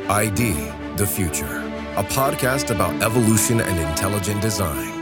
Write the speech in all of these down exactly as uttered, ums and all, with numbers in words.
I D, The Future, a podcast about evolution and intelligent design.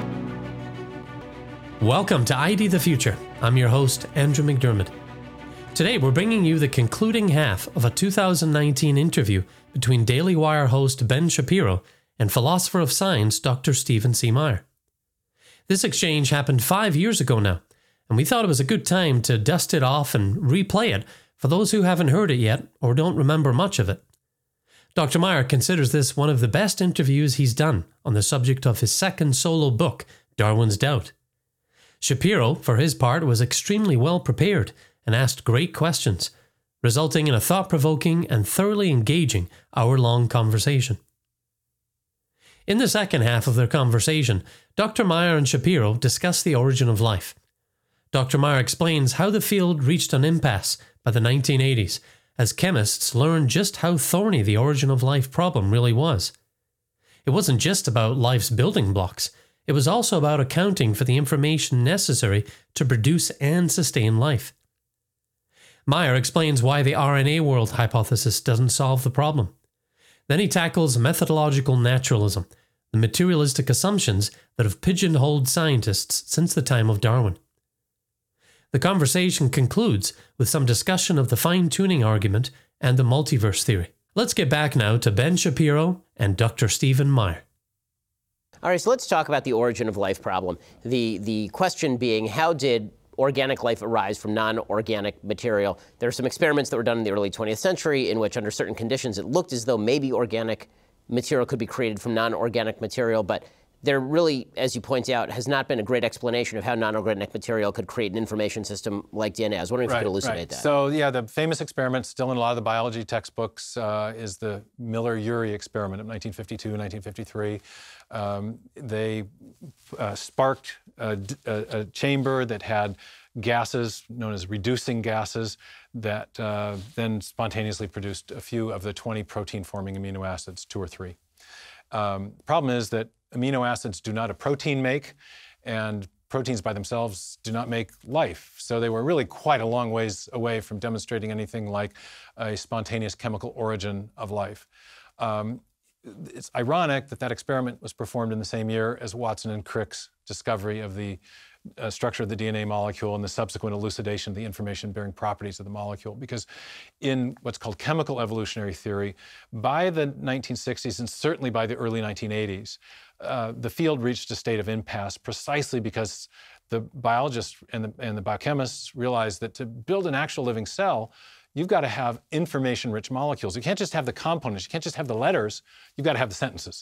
Welcome to I D The Future. I'm your host, Andrew McDermott. Today we're bringing you the concluding half of a two thousand nineteen interview between Daily Wire host Ben Shapiro and philosopher of science Doctor Stephen C. Meyer. This exchange happened five years ago now, and we thought it was a good time to dust it off and replay it for those who haven't heard it yet or don't remember much of it. Doctor Meyer considers this one of the best interviews he's done on the subject of his second solo book, Darwin's Doubt. Shapiro, for his part, was extremely well prepared and asked great questions, resulting in a thought-provoking and thoroughly engaging hour-long conversation. In the second half of their conversation, Doctor Meyer and Shapiro discuss the origin of life. Doctor Meyer explains how the field reached an impasse by the nineteen eighties as chemists learned just how thorny the origin of life problem really was. It wasn't just about life's building blocks, it was also about accounting for the information necessary to produce and sustain life. Meyer explains why the R N A world hypothesis doesn't solve the problem. Then he tackles methodological naturalism, the materialistic assumptions that have pigeonholed scientists since the time of Darwin. The conversation concludes with some discussion of the fine-tuning argument and the multiverse theory. Let's get back now to Ben Shapiro and Doctor Stephen Meyer. All right, so let's talk about the origin of life problem. The, the question being, how did organic life arise from non-organic material? There are some experiments that were done in the early twentieth century in which, under certain conditions, it looked as though maybe organic material could be created from non-organic material, but there really, as you point out, has not been a great explanation of how non-organic material could create an information system like D N A. I was wondering if right, you could elucidate right. that. So, yeah, the famous experiment still in a lot of the biology textbooks uh, is the Miller-Urey experiment of nineteen fifty-two, nineteen fifty-three. Um, they uh, sparked a, a, a chamber that had gases known as reducing gases that uh, then spontaneously produced a few of the twenty protein-forming amino acids, two or three. Um, the problem is that amino acids do not a protein make, and proteins by themselves do not make life. So they were really quite a long ways away from demonstrating anything like a spontaneous chemical origin of life. Um, it's ironic that that experiment was performed in the same year as Watson and Crick's discovery of the uh, structure of the D N A molecule and the subsequent elucidation of the information-bearing properties of the molecule. Because in what's called chemical evolutionary theory, by the nineteen sixties and certainly by the early nineteen eighties, uh, the field reached a state of impasse precisely because the biologists and the, and the biochemists realized that to build an actual living cell, you've got to have information-rich molecules. You can't just have the components. You can't just have the letters. You've got to have the sentences.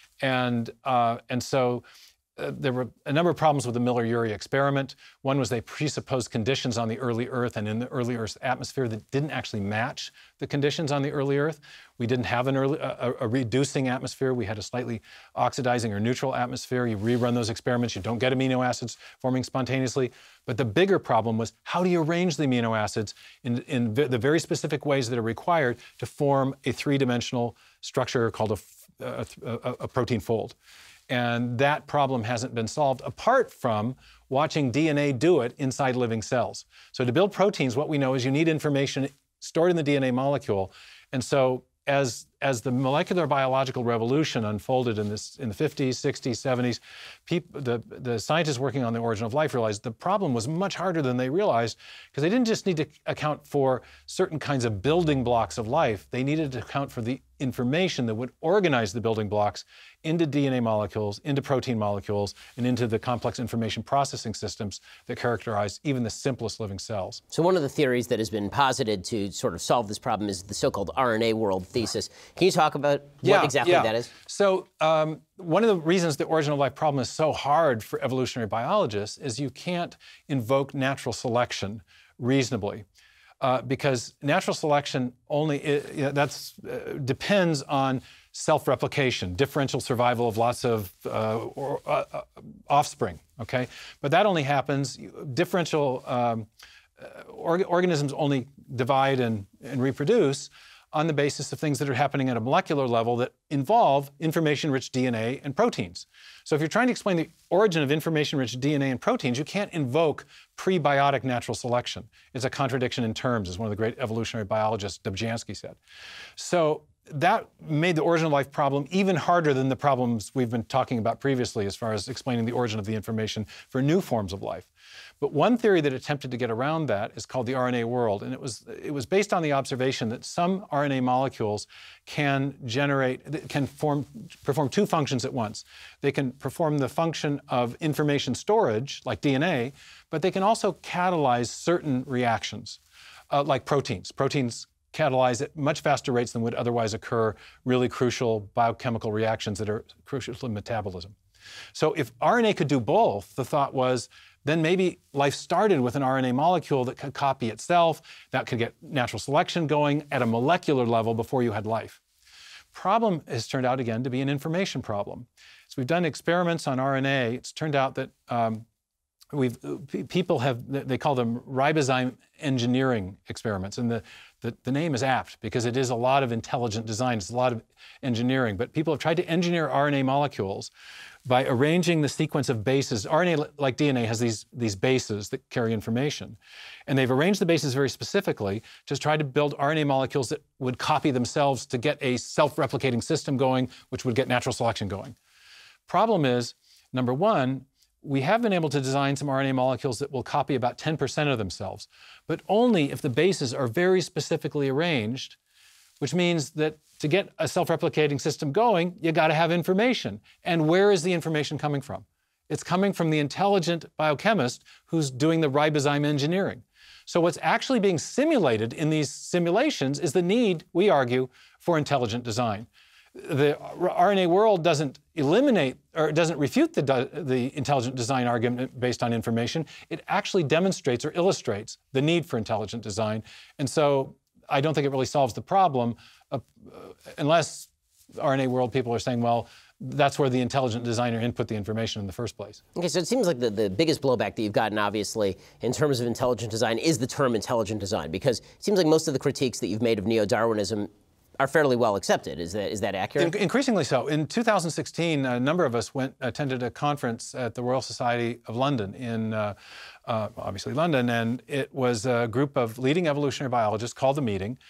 And, uh, and so uh, there were a number of problems with the Miller-Urey experiment. One was they presupposed conditions on the early Earth and in the early Earth's atmosphere that didn't actually match the conditions on the early Earth. We didn't have an early, a, a reducing atmosphere. We had a slightly oxidizing or neutral atmosphere. You rerun those experiments, you don't get amino acids forming spontaneously. But the bigger problem was, how do you arrange the amino acids in, in v- the very specific ways that are required to form a three-dimensional structure called a, a, a, a protein fold? And that problem hasn't been solved apart from watching D N A do it inside living cells. So to build proteins, what we know is you need information stored in the D N A molecule. And so as, as the molecular biological revolution unfolded in, this, in the fifties, sixties, seventies, people, the, the scientists working on the origin of life realized the problem was much harder than they realized, because they didn't just need to account for certain kinds of building blocks of life. They needed to account for the information that would organize the building blocks into D N A molecules, into protein molecules, and into the complex information processing systems that characterize even the simplest living cells. So one of the theories that has been posited to sort of solve this problem is the so-called R N A world thesis. Can you talk about yeah, what exactly yeah. that is? So um, one of the reasons the origin of life problem is so hard for evolutionary biologists is you can't invoke natural selection reasonably. Uh, because natural selection only, it, you know, that's, uh, depends on self-replication, differential survival of lots of uh, or, uh, uh, offspring, okay? But that only happens, differential um, uh, org- organisms only divide and, and reproduce on the basis of things that are happening at a molecular level that involve information-rich D N A and proteins. So if you're trying to explain the origin of information-rich D N A and proteins, you can't invoke prebiotic natural selection. It's a contradiction in terms, as one of the great evolutionary biologists, Dobzhansky, said. So that made the origin of life problem even harder than the problems we've been talking about previously as far as explaining the origin of the information for new forms of life. But one theory that attempted to get around that is called the R N A world, and it was it was based on the observation that some R N A molecules can generate can form perform two functions at once. They can perform the function of information storage, like D N A, but they can also catalyze certain reactions, uh, like proteins. Proteins catalyze at much faster rates than would otherwise occur really crucial biochemical reactions that are crucial to metabolism. So if R N A could do both, the thought was, then maybe life started with an R N A molecule that could copy itself, that could get natural selection going at a molecular level before you had life. Problem has turned out, again, to be an information problem. So we've done experiments on R N A. It's turned out that um, we've, people have, they call them ribozyme engineering experiments. And the, the, the name is apt because it is a lot of intelligent design. It's a lot of engineering. But people have tried to engineer R N A molecules by arranging the sequence of bases. R N A, like D N A, has these, these bases that carry information. And they've arranged the bases very specifically to try to build R N A molecules that would copy themselves to get a self-replicating system going, which would get natural selection going. Problem is, number one, we have been able to design some R N A molecules that will copy about ten percent of themselves, but only if the bases are very specifically arranged, which means that to get a self-replicating system going, you got to have information. And where is the information coming from? It's coming from the intelligent biochemist who's doing the ribozyme engineering. So what's actually being simulated in these simulations is the need, we argue, for intelligent design. The R N A world doesn't eliminate or doesn't refute the, the intelligent design argument based on information. It actually demonstrates or illustrates the need for intelligent design. And so I don't think it really solves the problem uh, unless R N A world people are saying, well, that's where the intelligent designer input the information in the first place. Okay, so it seems like the, the biggest blowback that you've gotten, obviously, in terms of intelligent design is the term intelligent design, because it seems like most of the critiques that you've made of neo-Darwinism are fairly well accepted. Is that is that accurate? In, increasingly so. In two thousand sixteen, a number of us went attended a conference at the Royal Society of London in, uh, uh, obviously London, and it was a group of leading evolutionary biologists called the meeting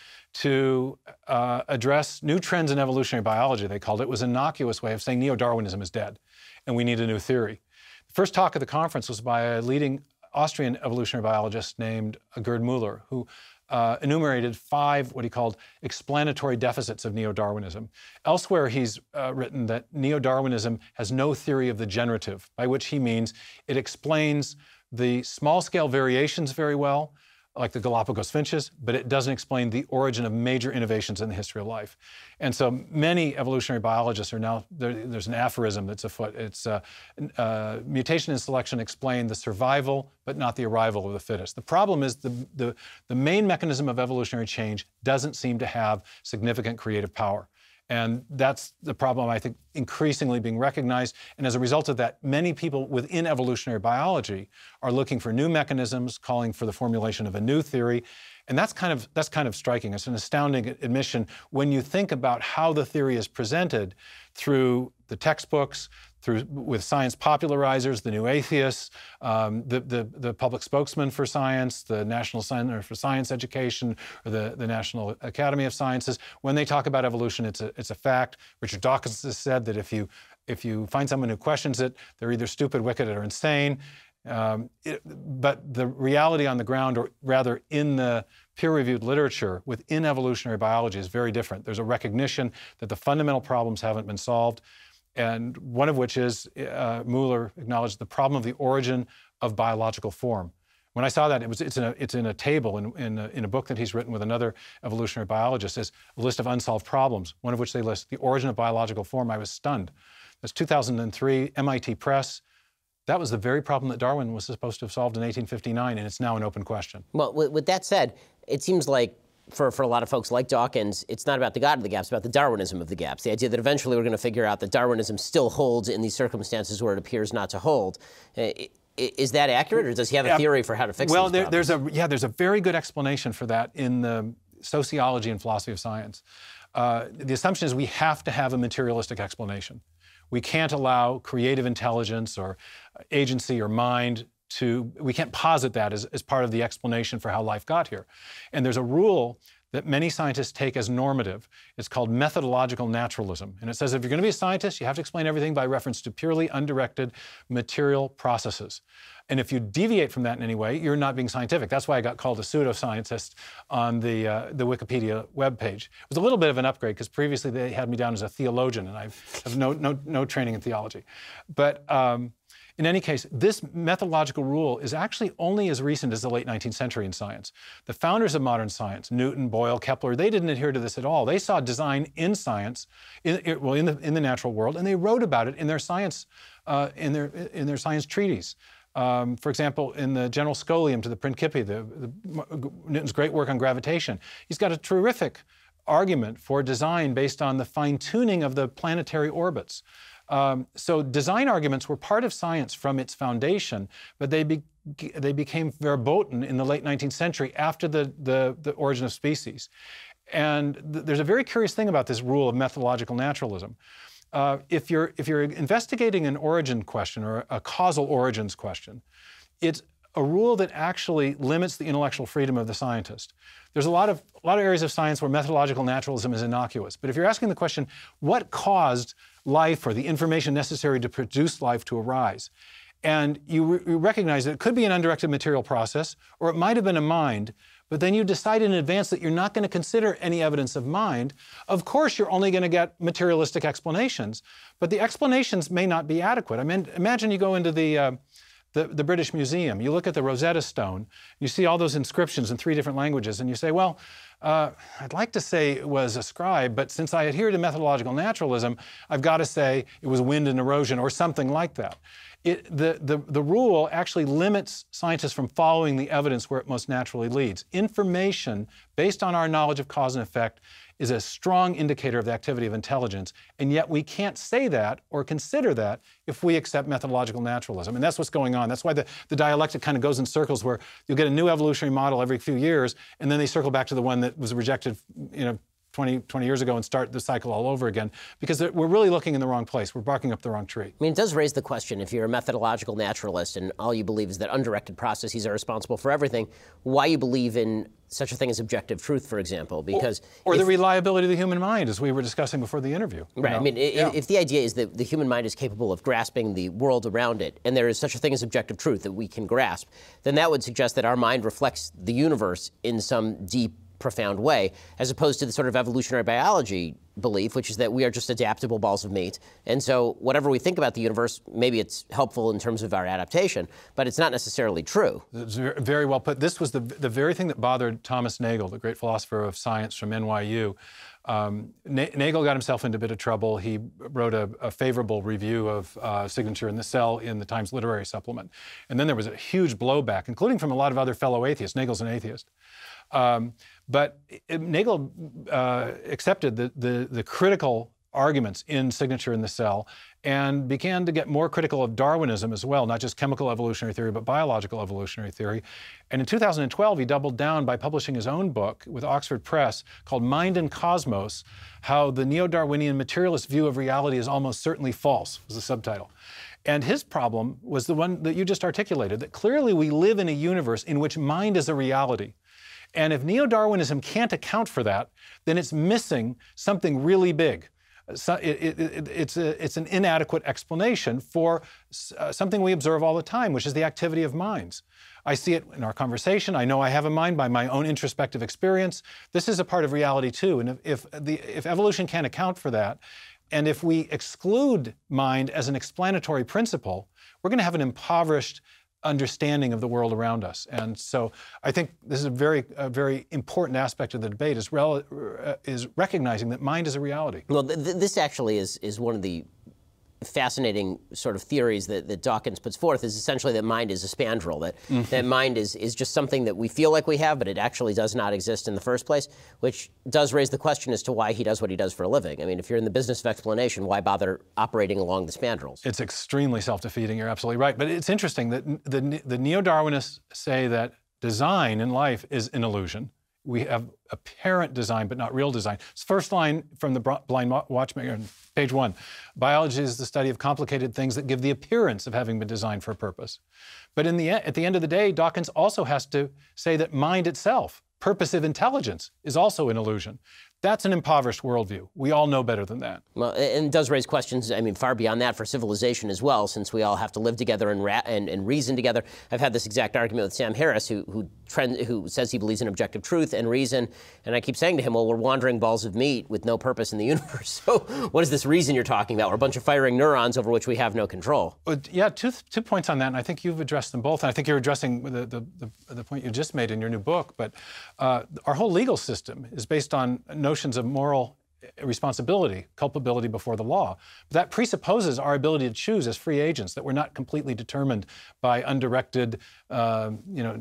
to uh, address new trends in evolutionary biology. They called it. It was an innocuous way of saying neo-Darwinism is dead, and we need a new theory. The first talk at the conference was by a leading Austrian evolutionary biologist named Gerd Müller, who Uh, enumerated five what he called explanatory deficits of neo-Darwinism. Elsewhere, he's uh, written that neo-Darwinism has no theory of the generative, by which he means it explains the small-scale variations very well, like the Galapagos finches, but it doesn't explain the origin of major innovations in the history of life. And so many evolutionary biologists are now, there, there's an aphorism that's afoot. It's uh, uh, mutation and selection explain the survival, but not the arrival of the fittest. The problem is the, the, the main mechanism of evolutionary change doesn't seem to have significant creative power. And that's the problem, I think, increasingly being recognized. And as a result of that, many people within evolutionary biology are looking for new mechanisms, calling for the formulation of a new theory. And that's kind of, that's kind of striking. It's an astounding admission when you think about how the theory is presented through the textbooks, through with science popularizers, the new atheists, um, the, the, the public spokesman for science, the National Center for Science Education, or the, the National Academy of Sciences. When they talk about evolution, it's a, it's a fact. Richard Dawkins has said that if you, if you find someone who questions it, they're either stupid, wicked, or insane. Um, it, but the reality on the ground, or rather in the peer-reviewed literature within evolutionary biology, is very different. There's a recognition that the fundamental problems haven't been solved, and one of which is, uh, Müller acknowledged, the problem of the origin of biological form. When I saw that, it was, it's, in a, it's in a table in, in, a, in a book that he's written with another evolutionary biologist, as a list of unsolved problems, one of which they list the origin of biological form. I was stunned. That's two thousand three, M I T Press. That was the very problem that Darwin was supposed to have solved in eighteen fifty-nine, and it's now an open question. Well, with, with that said, it seems like for, for a lot of folks like Dawkins, it's not about the God of the gaps, it's about the Darwinism of the gaps. The idea that eventually we're going to figure out that Darwinism still holds in these circumstances where it appears not to hold. Uh, is that accurate, or does he have a theory for how to fix well, these there, problems? there's a yeah, there's a very good explanation for that in the sociology and philosophy of science. Uh, the assumption is we have to have a materialistic explanation. We can't allow creative intelligence or agency or mind to, we can't posit that as, as part of the explanation for how life got here. And there's a rule that many scientists take as normative. It's called methodological naturalism. And it says if you're going to be a scientist, you have to explain everything by reference to purely undirected material processes. And if you deviate from that in any way, you're not being scientific. That's why I got called a pseudoscientist on the, uh, the Wikipedia webpage. It was a little bit of an upgrade because previously they had me down as a theologian, and I have no, no, no training in theology. But um, in any case, this methodological rule is actually only as recent as the late nineteenth century in science. The founders of modern science, Newton, Boyle, Kepler, they didn't adhere to this at all. They saw design in science, in, well, in the, in the natural world, and they wrote about it in their science, uh, in their, in their science treatise. Um, for example, in the General Scholium to the Principia, the, the, Newton's great work on gravitation, he's got a terrific argument for design based on the fine-tuning of the planetary orbits. Um, so design arguments were part of science from its foundation, but they, be, they became verboten in the late nineteenth century after the, the, the origin of species. And th there's a very curious thing about this rule of methodological naturalism. Uh, if you're, if you're investigating an origin question or a causal origins question, it's a rule that actually limits the intellectual freedom of the scientist. There's a lot of, a lot of areas of science where methodological naturalism is innocuous. But if you're asking the question, what caused life or the information necessary to produce life to arise? And you, re you recognize that it could be an undirected material process, or it might have been a mind, but then you decide in advance that you're not going to consider any evidence of mind. Of course, you're only going to get materialistic explanations, but the explanations may not be adequate. I mean, imagine you go into the, uh, the, the British Museum, you look at the Rosetta Stone, you see all those inscriptions in three different languages, and you say, well, uh, I'd like to say it was a scribe, but since I adhere to methodological naturalism, I've got to say it was wind and erosion or something like that. It, the, the, the rule actually limits scientists from following the evidence where it most naturally leads. Information based on our knowledge of cause and effect is a strong indicator of the activity of intelligence, and yet we can't say that or consider that if we accept methodological naturalism. And that's what's going on. That's why the, the dialectic kind of goes in circles where you'll get a new evolutionary model every few years, and then they circle back to the one that was rejected, you know, twenty, twenty years ago and start the cycle all over again, because we're really looking in the wrong place. We're barking up the wrong tree. I mean, it does raise the question, if you're a methodological naturalist and all you believe is that undirected processes are responsible for everything, why you believe in such a thing as objective truth, for example, because... Or, or if, the reliability of the human mind, as we were discussing before the interview. Right. know? I mean, yeah. if the idea is that the human mind is capable of grasping the world around it, and there is such a thing as objective truth that we can grasp, then that would suggest that our mind reflects the universe in some deep, profound way, as opposed to the sort of evolutionary biology belief, which is that we are just adaptable balls of meat. And so whatever we think about the universe, maybe it's helpful in terms of our adaptation, but it's not necessarily true. It's very well put. This was the, the very thing that bothered Thomas Nagel, the great philosopher of science from N Y U. Um, Nagel got himself into a bit of trouble. He wrote a, a favorable review of uh, Signature in the Cell in the Times Literary Supplement. And then there was a huge blowback, including from a lot of other fellow atheists. Nagel's an atheist. Um, but Nagel uh, accepted the, the, the critical arguments in Signature in the Cell and began to get more critical of Darwinism as well, not just chemical evolutionary theory, but biological evolutionary theory. And in two thousand twelve, he doubled down by publishing his own book with Oxford Press called Mind and Cosmos, How the Neo-Darwinian Materialist View of Reality is Almost Certainly False, was the subtitle. And his problem was the one that you just articulated, that clearly we live in a universe in which mind is a reality. And if neo-Darwinism can't account for that, then it's missing something really big. So it, it, it, it's, a, it's an inadequate explanation for uh, something we observe all the time, which is the activity of minds. I see it in our conversation. I know I have a mind by my own introspective experience. This is a part of reality too. And if, if, the, if evolution can't account for that, and if we exclude mind as an explanatory principle, we're going to have an impoverished understanding of the world around us. And so I think this is a very, a very important aspect of the debate, is, rel uh, is recognizing that mind is a reality. Well, th th this actually is, is one of the fascinating sort of theories that, that Dawkins puts forth, is essentially that mind is a spandrel, that, mm-hmm. that mind is, is just something that we feel like we have, but it actually does not exist in the first place, which does raise the question as to why he does what he does for a living. I mean, if you're in the business of explanation, why bother operating along the spandrels? It's extremely self-defeating, you're absolutely right. But it's interesting that the, the neo-Darwinists say that design in life is an illusion. We have apparent design, but not real design. First line from the Blind Watchmaker, page one. Biology is the study of complicated things that give the appearance of having been designed for a purpose. But in the, at the end of the day, Dawkins also has to say that mind itself purposive intelligence is also an illusion. That's an impoverished worldview. We all know better than that. Well, and it does raise questions, I mean, far beyond that for civilization as well, since we all have to live together and, ra- and, and reason together. I've had this exact argument with Sam Harris, who who, trend, who says he believes in objective truth and reason, and I keep saying to him, well, we're wandering balls of meat with no purpose in the universe. So what is this reason you're talking about? We're a bunch of firing neurons over which we have no control. Well, yeah, two, two points on that, and I think you've addressed them both, and I think you're addressing the, the, the, the point you just made in your new book, but uh, our whole legal system is based on notions of moral responsibility, culpability before the law. But that presupposes our ability to choose as free agents, that we're not completely determined by undirected, uh, you know,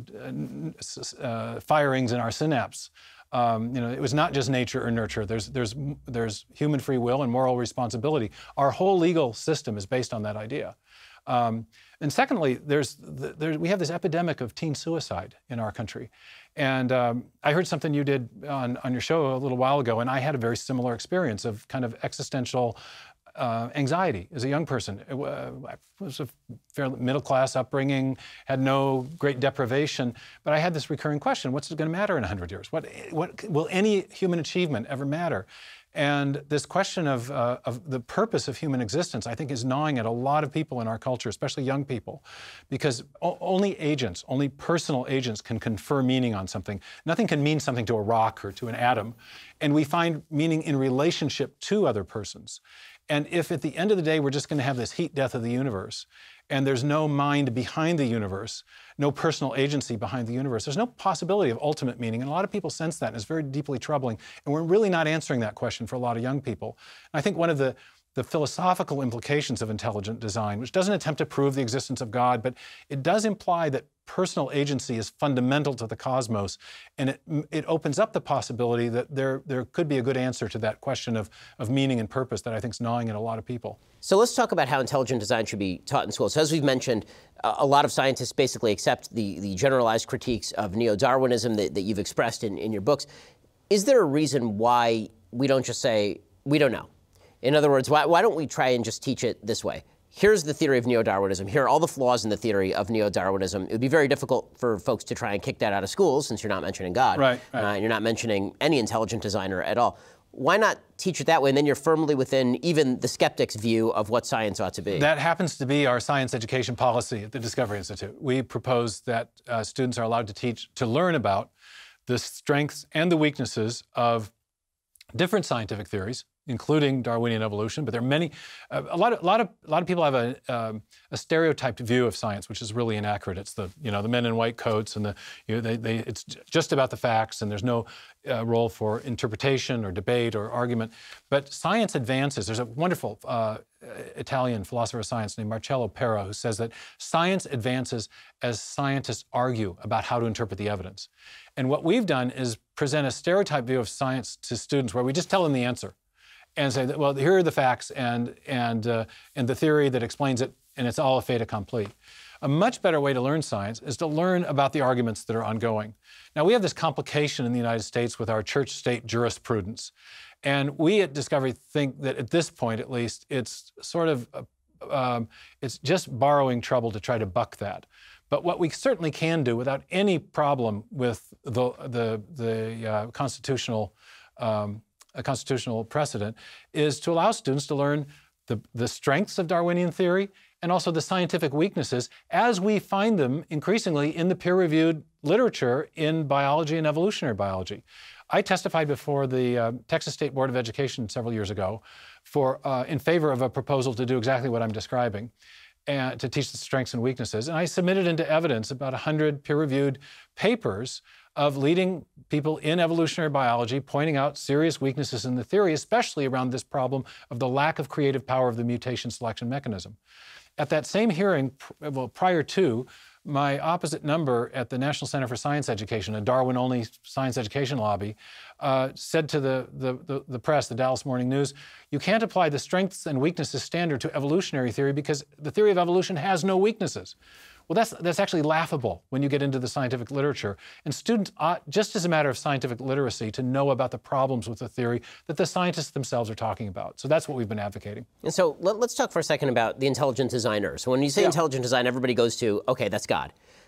uh, firings in our synapse. Um, you know, it was not just nature or nurture. There's, there's, there's human free will and moral responsibility. Our whole legal system is based on that idea. Um, and secondly, there's, there, we have this epidemic of teen suicide in our country. And um, I heard something you did on, on your show a little while ago, and I had a very similar experience of kind of existential uh, anxiety as a young person. It, uh, I was a fairly middle-class upbringing, had no great deprivation, but I had this recurring question: what's it going to matter in a hundred years? What, what will any human achievement ever matter? And this question of, uh, of the purpose of human existence, I think, is gnawing at a lot of people in our culture, especially young people, because o- only agents, only personal agents can confer meaning on something. Nothing can mean something to a rock or to an atom. And we find meaning in relationship to other persons. And if at the end of the day we're just going to have this heat death of the universe, and there's no mind behind the universe, no personal agency behind the universe, there's no possibility of ultimate meaning. And a lot of people sense that, and it's very deeply troubling. And we're really not answering that question for a lot of young people. And I think one of the, the philosophical implications of intelligent design, which doesn't attempt to prove the existence of God, but it does imply that personal agency is fundamental to the cosmos, and it, it opens up the possibility that there, there could be a good answer to that question of, of meaning and purpose that I think is gnawing at a lot of people. So let's talk about how intelligent design should be taught in schools. So as we've mentioned, uh, a lot of scientists basically accept the, the generalized critiques of neo-Darwinism that, that you've expressed in, in your books. Is there a reason why we don't just say, we don't know? In other words, why, why don't we try and just teach it this way? Here's the theory of neo-Darwinism. Here are all the flaws in the theory of neo-Darwinism. It would be very difficult for folks to try and kick that out of schools, since you're not mentioning God. Right, right. Uh, you're not mentioning any intelligent designer at all. Why not teach it that way, and then you're firmly within even the skeptic's view of what science ought to be? That happens to be our science education policy at the Discovery Institute. We propose that uh, students are allowed to teach, to learn about the strengths and the weaknesses of different scientific theories, including Darwinian evolution, but there are many. Uh, a lot of, a lot of, a lot of people have a, um, a stereotyped view of science, which is really inaccurate. It's the, you know, the men in white coats, and the, you know, they, they, it's just about the facts, and there's no uh, role for interpretation or debate or argument. But science advances. There's a wonderful uh, Italian philosopher of science named Marcello Pera who says that science advances as scientists argue about how to interpret the evidence. And what we've done is present a stereotyped view of science to students where we just tell them the answer and say that, well, here are the facts and, and, uh, and the theory that explains it, and it's all a fait accompli. A much better way to learn science is to learn about the arguments that are ongoing. Now, we have this complication in the United States with our church-state jurisprudence. And we at Discovery think that at this point, at least, it's sort of, uh, um, it's just borrowing trouble to try to buck that. But what we certainly can do without any problem with the, the, the uh, constitutional um, a constitutional precedent is to allow students to learn the, the strengths of Darwinian theory and also the scientific weaknesses as we find them increasingly in the peer-reviewed literature in biology and evolutionary biology. I testified before the uh, Texas State Board of Education several years ago for, uh, in favor of a proposal to do exactly what I'm describing, and to teach the strengths and weaknesses. And I submitted into evidence about one hundred peer-reviewed papers of leading people in evolutionary biology pointing out serious weaknesses in the theory, especially around this problem of the lack of creative power of the mutation selection mechanism. At that same hearing, well, prior to, my opposite number at the National Center for Science Education, a Darwin-only science education lobby, uh, said to the, the, the, the press, the Dallas Morning News, you can't apply the strengths and weaknesses standard to evolutionary theory because the theory of evolution has no weaknesses. Well, that's, that's actually laughable when you get into the scientific literature. And students ought, just as a matter of scientific literacy, to know about the problems with the theory that the scientists themselves are talking about. So that's what we've been advocating. And so let, let's talk for a second about the intelligent designer. So when you say yeah. intelligent design, everybody goes to, okay, that's God.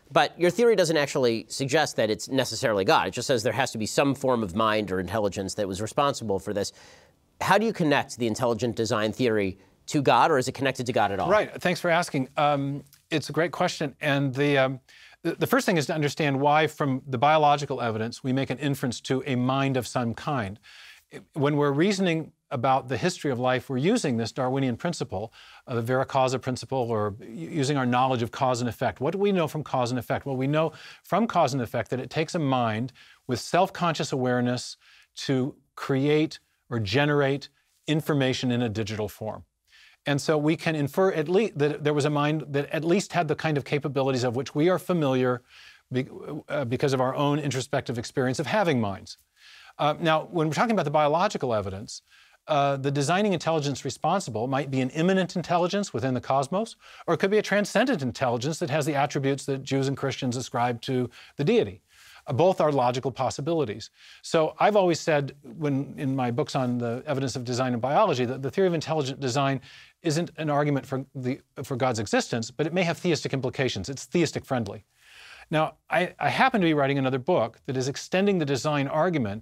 But your theory doesn't actually suggest that it's necessarily God. It just says there has to be some form of mind or intelligence that was responsible for this. How do you connect the intelligent design theory to God, or is it connected to God at all? Right. Thanks for asking. Um, it's a great question. And the, um, the, the first thing is to understand why, from the biological evidence, we make an inference to a mind of some kind. When we're reasoning about the history of life, we're using this Darwinian principle, uh, the vera causa principle, or using our knowledge of cause and effect. What do we know from cause and effect? Well, we know from cause and effect that it takes a mind with self-conscious awareness to create or generate information in a digital form. And so we can infer at least that there was a mind that at least had the kind of capabilities of which we are familiar be, uh, because of our own introspective experience of having minds. Uh, now, when we're talking about the biological evidence, uh, the designing intelligence responsible might be an immanent intelligence within the cosmos, or it could be a transcendent intelligence that has the attributes that Jews and Christians ascribe to the deity. Uh, both are logical possibilities. So I've always said, when in my books on the evidence of design in biology, that the theory of intelligent design isn't an argument for, the, for God's existence, but it may have theistic implications. It's theistic friendly. Now, I, I happen to be writing another book that is extending the design argument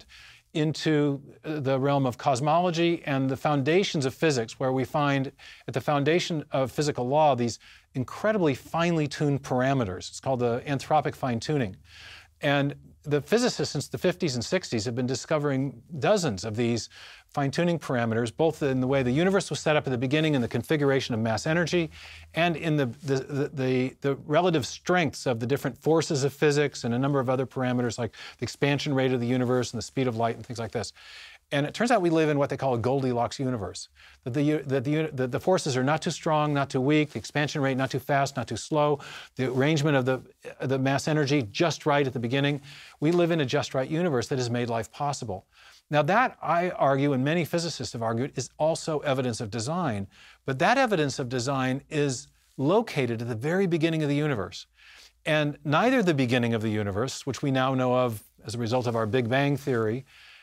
into the realm of cosmology and the foundations of physics, where we find at the foundation of physical law these incredibly finely tuned parameters. It's called the anthropic fine-tuning. And the physicists since the fifties and sixties have been discovering dozens of these fine-tuning parameters, both in the way the universe was set up at the beginning and the configuration of mass energy, and in the, the, the, the, the relative strengths of the different forces of physics and a number of other parameters like the expansion rate of the universe and the speed of light and things like this. And it turns out we live in what they call a Goldilocks universe, that the, that the, the, the forces are not too strong, not too weak, the expansion rate not too fast, not too slow, the arrangement of the, the mass energy just right at the beginning. We live in a just right universe that has made life possible. Now that, I argue, and many physicists have argued, is also evidence of design. But that evidence of design is located at the very beginning of the universe. And neither the beginning of the universe, which we now know of as a result of our Big Bang theory,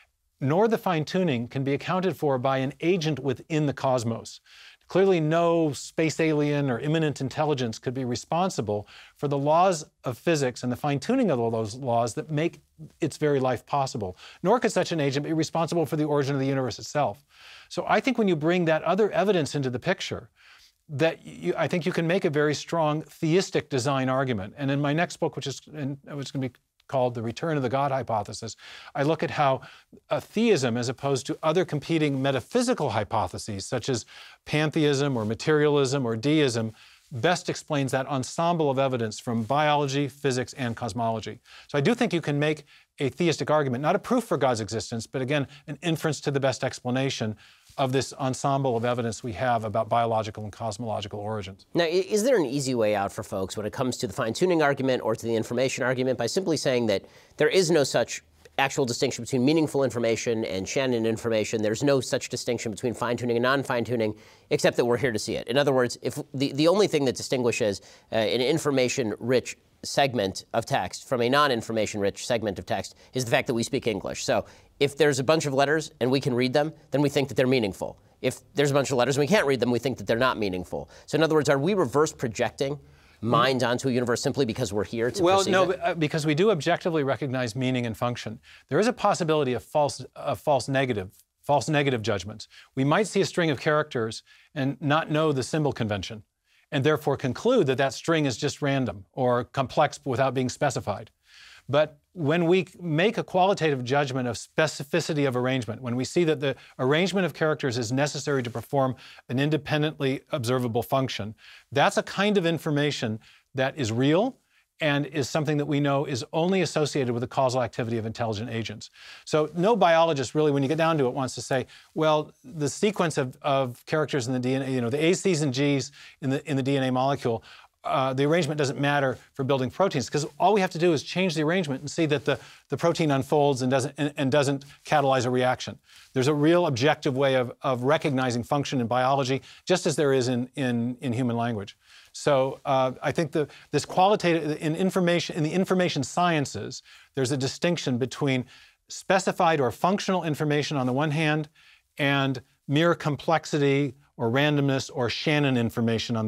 nor the fine-tuning can be accounted for by an agent within the cosmos. Clearly, no space alien or immanent intelligence could be responsible for the laws of physics and the fine-tuning of all those laws that make its very life possible. Nor could such an agent be responsible for the origin of the universe itself. So I think when you bring that other evidence into the picture, that you, I think you can make a very strong theistic design argument. And in my next book, which is in, which is going to be called The Return of the God Hypothesis, I look at how a theism, as opposed to other competing metaphysical hypotheses, such as pantheism or materialism or deism, best explains that ensemble of evidence from biology, physics, and cosmology. So I do think you can make a theistic argument, not a proof for God's existence, but again, an inference to the best explanation of this ensemble of evidence we have about biological and cosmological origins. Now, is there an easy way out for folks when it comes to the fine-tuning argument or to the information argument by simply saying that there is no such actual distinction between meaningful information and Shannon information? There's no such distinction between fine-tuning and non-fine-tuning, except that we're here to see it. In other words, if the, the only thing that distinguishes uh, an information-rich segment of text from a non-information-rich segment of text is the fact that we speak English. So if there's a bunch of letters and we can read them, then we think that they're meaningful. If there's a bunch of letters and we can't read them, we think that they're not meaningful. So in other words, are we reverse projecting mind onto a universe simply because we're here to well, perceive no, it? Well, no, because we do objectively recognize meaning and function. There is a possibility of false, of false negative, false negative judgments. We might see a string of characters and not know the symbol convention, and therefore conclude that that string is just random or complex without being specified. But when we make a qualitative judgment of specificity of arrangement, when we see that the arrangement of characters is necessary to perform an independently observable function, that's a kind of information that is real and is something that we know is only associated with the causal activity of intelligent agents. So no biologist really, when you get down to it, wants to say, well, the sequence of, of characters in the D N A, you know, the A's, C's, and G's in the, in the D N A molecule, Uh, the arrangement doesn't matter for building proteins, because all we have to do is change the arrangement and see that the, the protein unfolds and doesn't, and, and doesn't catalyze a reaction. There's a real objective way of, of recognizing function in biology, just as there is in, in, in human language. So uh, I think the, this qualitative, in information, in the information sciences, there's a distinction between specified or functional information on the one hand and mere complexity or randomness or Shannon information on the other.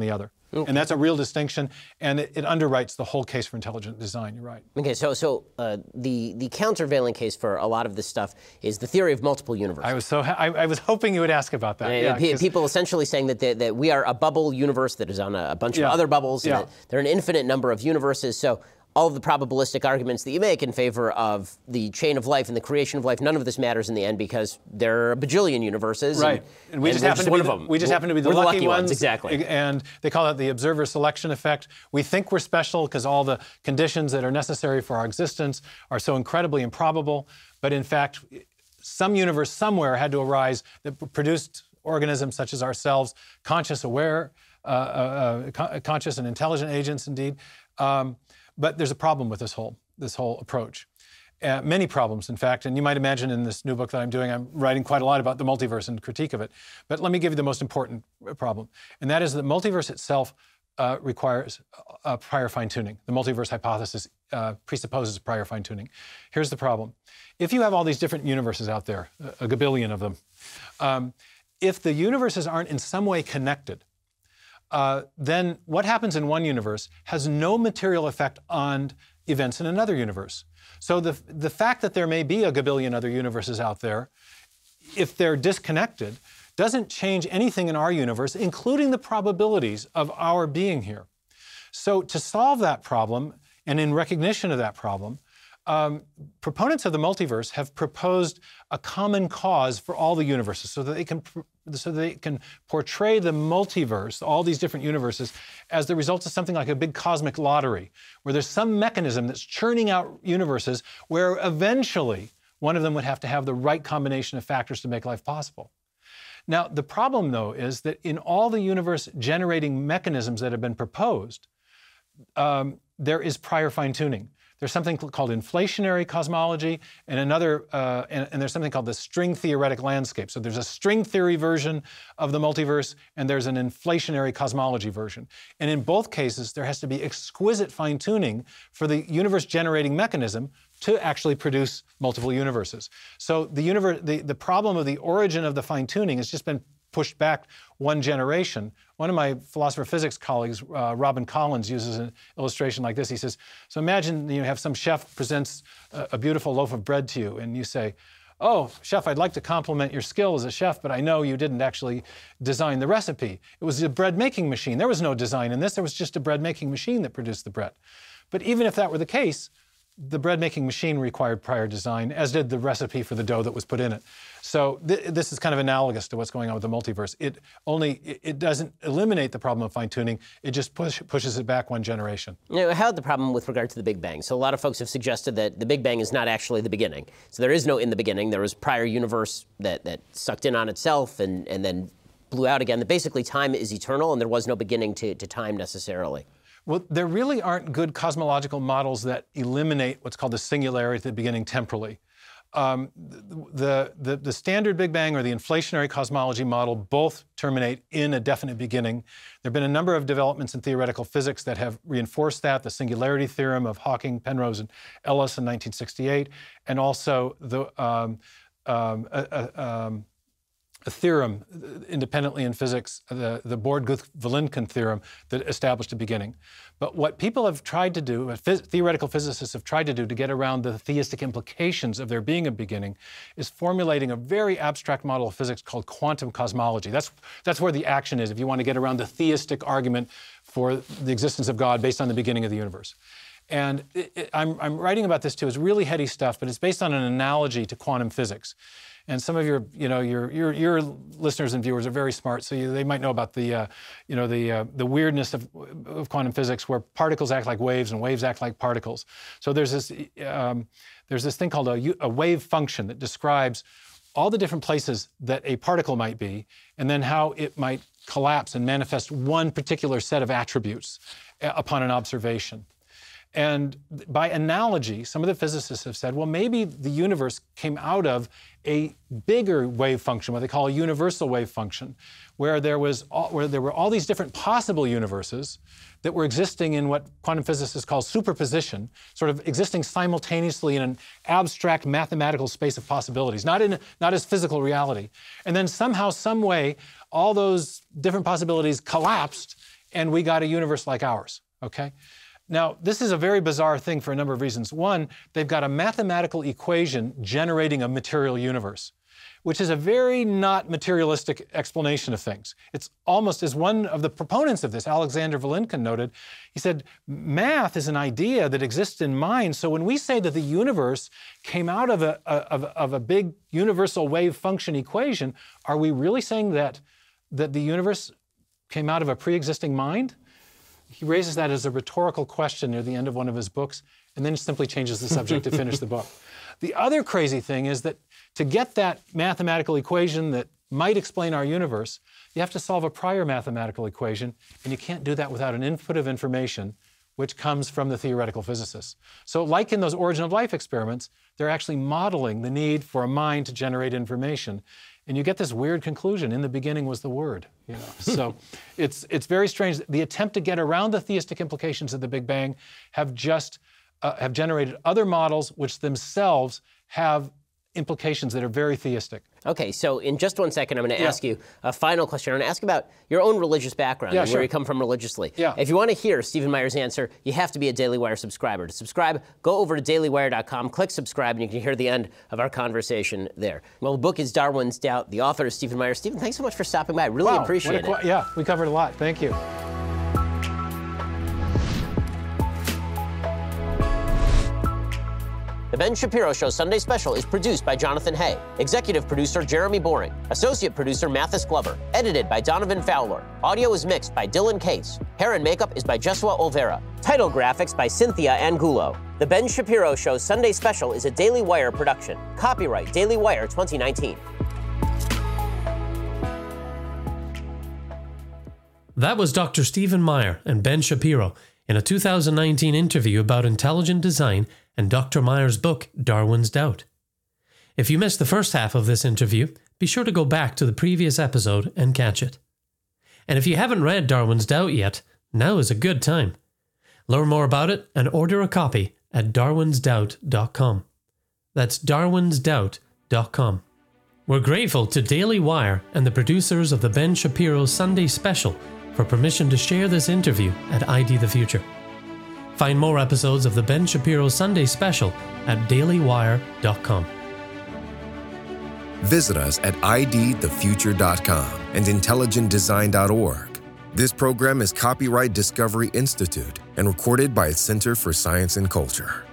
Okay. And that's a real distinction, and it, it underwrites the whole case for intelligent design. You're right. Okay, so so uh, the the countervailing case for a lot of this stuff is the theory of multiple universes. I was so ha- I, I was hoping you would ask about that. Uh, yeah, p- people essentially saying that they, that we are a bubble universe that is on a, a bunch yeah. of other bubbles, and yeah. that there are an infinite number of universes. So all of the probabilistic arguments that you make in favor of the chain of life and the creation of life, none of this matters in the end because there are a bajillion universes. Right. And, and we and just happen to one be the, of them. we just we're, happen to be the lucky, lucky ones. ones. Exactly. And they call it the observer selection effect. We think we're special because all the conditions that are necessary for our existence are so incredibly improbable. But in fact, some universe somewhere had to arise that produced organisms such as ourselves, conscious, aware, uh, uh, uh, conscious and intelligent agents indeed. Um, but there's a problem with this whole this whole approach. Uh, many problems, in fact, and you might imagine in this new book that I'm doing, I'm writing quite a lot about the multiverse and critique of it. But let me give you the most important problem, and that is that multiverse itself uh, requires uh, prior fine-tuning. The multiverse hypothesis uh, presupposes prior fine-tuning. Here's the problem. If you have all these different universes out there, a, a gabillion of them, um, if the universes aren't in some way connected, uh, then what happens in one universe has no material effect on events in another universe. So the, the fact that there may be a gabillion other universes out there, if they're disconnected, doesn't change anything in our universe, including the probabilities of our being here. So to solve that problem, and in recognition of that problem, um, proponents of the multiverse have proposed a common cause for all the universes so that they can so that they can portray the multiverse, all these different universes, as the results of something like a big cosmic lottery, where there's some mechanism that's churning out universes where eventually one of them would have to have the right combination of factors to make life possible. Now, the problem, though, is that in all the universe-generating mechanisms that have been proposed, um, there is prior fine-tuning. There's something called inflationary cosmology, and another, uh, and, and there's something called the string theoretic landscape. So there's a string theory version of the multiverse, and there's an inflationary cosmology version. And in both cases, there has to be exquisite fine-tuning for the universe-generating mechanism to actually produce multiple universes. So the, universe, the, the problem of the origin of the fine-tuning has just been pushed back one generation. One of my philosopher physics colleagues, uh, Robin Collins, uses an illustration like this. He says, so imagine you have some chef presents a, a beautiful loaf of bread to you, and you say, oh, chef, I'd like to compliment your skill as a chef, but I know you didn't actually design the recipe. It was a bread-making machine. There was no design in this. There was just a bread-making machine that produced the bread. But even if that were the case, the bread-making machine required prior design, as did the recipe for the dough that was put in it. So th- this is kind of analogous to what's going on with the multiverse. It only it, it doesn't eliminate the problem of fine-tuning. It just push, pushes it back one generation. You know, how the problem with regard to the Big Bang? So a lot of folks have suggested that the Big Bang is not actually the beginning. So there is no in the beginning. There was prior universe that, that sucked in on itself and, and then blew out again. That basically time is eternal, and there was no beginning to, to time necessarily. Well, there really aren't good cosmological models that eliminate what's called the singularity at the beginning temporally. Um, the, the, the standard Big Bang or the inflationary cosmology model both terminate in a definite beginning. There have been a number of developments in theoretical physics that have reinforced that, the singularity theorem of Hawking, Penrose, and Ellis in nineteen sixty-eight, and also the um, um, uh, uh, um, a theorem independently in physics, the, the Born-Guth-Vilenkin theorem that established a beginning. But what people have tried to do, phys- theoretical physicists have tried to do to get around the theistic implications of there being a beginning, is formulating a very abstract model of physics called quantum cosmology. That's, that's where the action is if you want to get around the theistic argument for the existence of God based on the beginning of the universe. And it, it, I'm, I'm writing about this too. It's really heady stuff, but it's based on an analogy to quantum physics. And some of your, you know, your your, your listeners and viewers are very smart, so you, they might know about the, uh, you know, the uh, the weirdness of, of quantum physics, where particles act like waves and waves act like particles. So there's this um, there's this thing called a, a wave function that describes all the different places that a particle might be, and then how it might collapse and manifest one particular set of attributes upon an observation. And by analogy, some of the physicists have said, well, maybe the universe came out of a bigger wave function, what they call a universal wave function, where there was all, where there were all these different possible universes that were existing in what quantum physicists call superposition, sort of existing simultaneously in an abstract mathematical space of possibilities, not in not as physical reality. And then somehow, some way, all those different possibilities collapsed and we got a universe like ours, okay? Now, this is a very bizarre thing for a number of reasons. One, they've got a mathematical equation generating a material universe, which is a very not materialistic explanation of things. It's almost, as one of the proponents of this, Alexander Vilenkin, noted, he said, math is an idea that exists in mind. So when we say that the universe came out of a, of, of a big universal wave function equation, are we really saying that, that the universe came out of a pre-existing mind? He raises that as a rhetorical question near the end of one of his books, and then simply changes the subject to finish the book. The other crazy thing is that to get that mathematical equation that might explain our universe, you have to solve a prior mathematical equation, and you can't do that without an input of information which comes from the theoretical physicists. So like in those origin of life experiments, they're actually modeling the need for a mind to generate information. And you get this weird conclusion, in the beginning was the Word. You know? So it's, it's very strange. The attempt to get around the theistic implications of the Big Bang have just uh, have generated other models which themselves have implications that are very theistic. Okay, so in just one second, I'm going to Yeah. ask you a final question. I'm going to ask about your own religious background Yeah, and sure. where you come from religiously. Yeah. If you want to hear Stephen Meyer's answer, you have to be a Daily Wire subscriber. To subscribe, go over to daily wire dot com, click subscribe, and you can hear the end of our conversation there. Well, the book is Darwin's Doubt. The author is Stephen Meyer. Stephen, thanks so much for stopping by. I really Wow, appreciate what a it. qu- Yeah, we covered a lot. Thank you. The Ben Shapiro Show Sunday Special is produced by Jonathan Hay, executive producer Jeremy Boring, associate producer Mathis Glover, edited by Donovan Fowler. Audio is mixed by Dylan Case. Hair and makeup is by Jesua Olvera. Title graphics by Cynthia Angulo. The Ben Shapiro Show Sunday Special is a Daily Wire production. Copyright Daily Wire twenty nineteen. That was Doctor Stephen Meyer and Ben Shapiro in a two thousand nineteen interview about intelligent design and Doctor Meyer's book, Darwin's Doubt. If you missed the first half of this interview, be sure to go back to the previous episode and catch it. And if you haven't read Darwin's Doubt yet, now is a good time. Learn more about it and order a copy at darwins doubt dot com. That's darwins doubt dot com. We're grateful to Daily Wire and the producers of the Ben Shapiro Sunday Special for permission to share this interview at I D The Future. Find more episodes of the Ben Shapiro Sunday Special at daily wire dot com. Visit us at I D the future dot com and intelligent design dot org. This program is copyright Discovery Institute and recorded by its Center for Science and Culture.